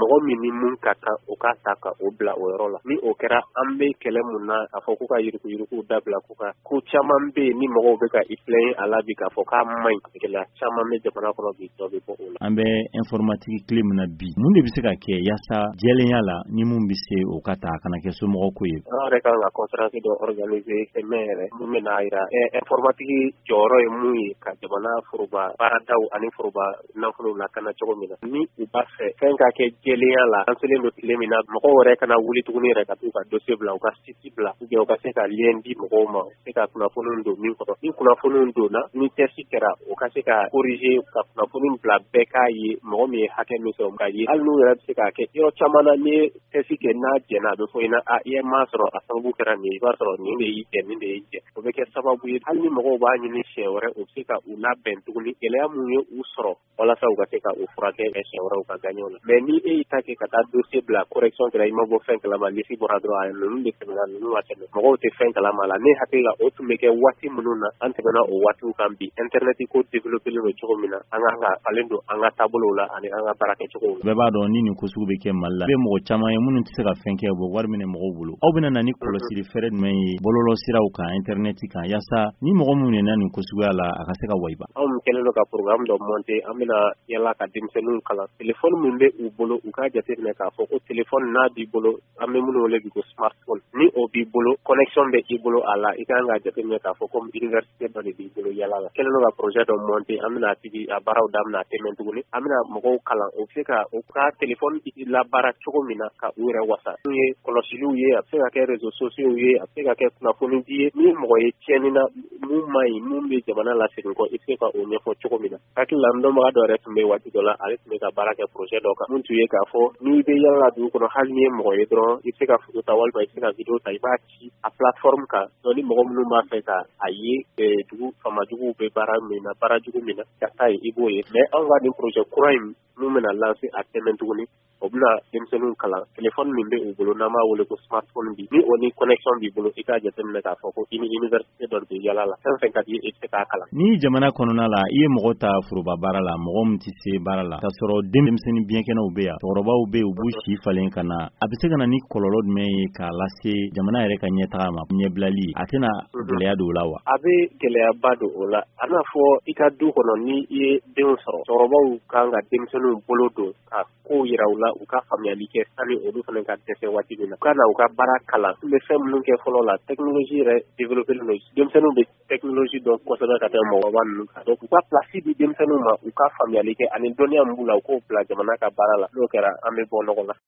mɔgɔ min ni mun ka kan o ka ta ka o bila o yɔrɔ la ni o kɛra an bɛ kɛlɛ mun na a fɔ k'u ka yirikuw dabila k'u ka ko caman bɛ yen ni mɔgɔw bɛ ka i filɛ a la bi k'a fɔ k'a man ɲi gɛlɛya caman bɛ jamana kɔnɔ bi dɔ bɛ bɔ o la. An bɛ informatique clé min na bi mun de bɛ se ka kɛ yaasa jɛlenya la ni mun bɛ se o ka ta kana kɛ somɔgɔ ko ye. An yɛrɛ kan ka conférence dɔ organiser semaine yɛrɛ mun bɛ n'a jira informatique jɔyɔrɔ ye mun ye ka jamana foroba baaradaw ani foroba nafolo lakana cogo min na ni u b'a fɛ fɛn ka kɛ jɛlenya la an selen don tile min na mɔgɔw yɛrɛ kana wuli tuguni yɛrɛ ka t'u ka dossier bila u ka site bila ou bien u ka se ka lien di mɔgɔw ma u se ka kunnafoniw don min kɔrɔ ni kunnafoniw donna ni test kɛra u ka se ka corriger ka kunnafoni bila bɛɛ k'a ye mɔgɔ min ye hakɛ min sɔrɔ ka ye hali n'u yɛrɛ bɛ se k'a kɛ yɔrɔ caman na ni ye test kɛ n'a jɛna a bɛ fɔ i na i ye maa sɔrɔ a sababu kɛra nin ye i b'a sɔrɔ nin de y'i jɛ nin de y'i jɛ o bɛ kɛ sababu ye hali ni mɔgɔw b'a ɲini siɲɛ wɛrɛ u bɛ se ka u labɛn tuguni gɛlɛya mun ye u sɔrɔ walasa u ka se ka u furakɛ siɲɛ wɛrɛ u ka gaɲɛw la mais ni e y'i ta kɛ ka taa dossier bila correction kɛra i ma bɔ fɛn kalama lisi bɔra dɔrɔn a ninnu de tɛmɛna ninnu ma tɛmɛ mɔgɔw tɛ fɛn kalama la ne hakili la o tun bɛ kɛ waati minnu na an tɛmɛna o waatiw kan bi internet ko développé don cogo min na an kan ka falen don an ka taabolow la ani an ka baara kɛcogow la. Bɛɛ b'a dɔn ni nin ko sugu bɛ kɛ Mali la bɛ mɔgɔ caman ye minnu tɛ se ka fɛn kɛ u bɛ wari minɛ mɔgɔw bolo aw bɛna na ni kɔlɔsili fɛrɛ jumɛn ye bɔlɔlɔsiraw kan internet kan yaasa ni mɔgɔ minnu nana nin ko suguya la a ka se ka wayiba. Anw kɛlen don ka programme dɔ monter an bɛna yala ka denmisɛnninw kalan téléphone min bɛ u bolo u k'a jateminɛ k'a fɔ ko téléphone n'a b'i bolo an bɛ minnu wele bi ko smartphone ni o b'i bolo connexion bɛ i bolo a la i kan ka jateminɛ k'a fɔ comme université dɔ de b'i bolo yala la kɛlen don ka projet dɔ monter an bɛna tigi a baaraw daminɛ tɛmɛ tuguni an bɛna mɔgɔw kalan o bɛ se ka u ka téléphone labaara cogo min na ka u yɛrɛ wasa n'u ye kɔlɔsiliw ye a bɛ se ka kɛ réseaux sociaux ye a bɛ se ka kɛ kunnafoni di ye ni mɔgɔ ye tiɲɛni na mun man ɲi mun bɛ jamana lasegin kɔ i bɛ se ka o ɲɛfɔ cogo min na hakili la n dɔnbaga dɔ yɛrɛ tun bɛ waati dɔ la ale tun bɛ ka baara kɛ projet dɔ kan mun tun ye k'a fɔ n'i bɛ yala dugu kɔnɔ hali ni ye mɔgɔ ye dɔrɔn i bɛ se ka photo ta walima i bɛ se ka video ta i b'a ci a plateforme kan ni mɔgɔ minnu b'a fɛ ka a ye dugu famajuguw bɛ baara min na baara jugu min na ka taa ye i b'o ye mais anw ka nin projet kura in mun bɛna lancer a tɛmɛ tuguni o bɛna denmisɛnninw kalan téléphone min bɛ u bolo n'an b'a wele ko smartphone bi ni o ni connexion b'i bolo i k'a jateminɛ k'a fɔ ko i ni université dɔ de bɛ yala la fɛn fɛn ka di i bɛ se k'a kalan. Ni jamana kɔnɔna la i ye mɔgɔ ta foroba baara la mɔgɔ min tɛ se baara la k'a sɔrɔ denmisɛnnin biɲɛkɛnɛw bɛ yan cɛkɔrɔbaw bɛ yen u b'u si falen ka na a bɛ se ka na ni kɔlɔlɔ jumɛn ye k'a lase jamana yɛrɛ ka ɲɛtaga ma ɲɛbilali a tɛna gɛlɛya don o la wa. A bɛ gɛlɛyaba don o la a n'a fɔ i ka du kɔnɔ ni i ye denw sɔrɔ cɛkɔrɔbaw kan ka denmisɛnninw bolo don ka kow yira u la u ka faamuyali kɛ sani olu fana ka dɛsɛ waati min na u ka na u ka baara kalan u bɛ fɛn minnu kɛ fɔlɔ la technologie yɛrɛ développé don denmisɛnninw bɛ technologie dɔn kosɛbɛ ka tɛmɛ mɔgɔkɔrɔba ninnu kan donc u ka place di denmisɛnninw ma u ka faamuyali kɛ ani dɔnniya min b'u la u k'o bila jamana ka baara la n'o kɛra an bɛ bɔ nɔgɔ la.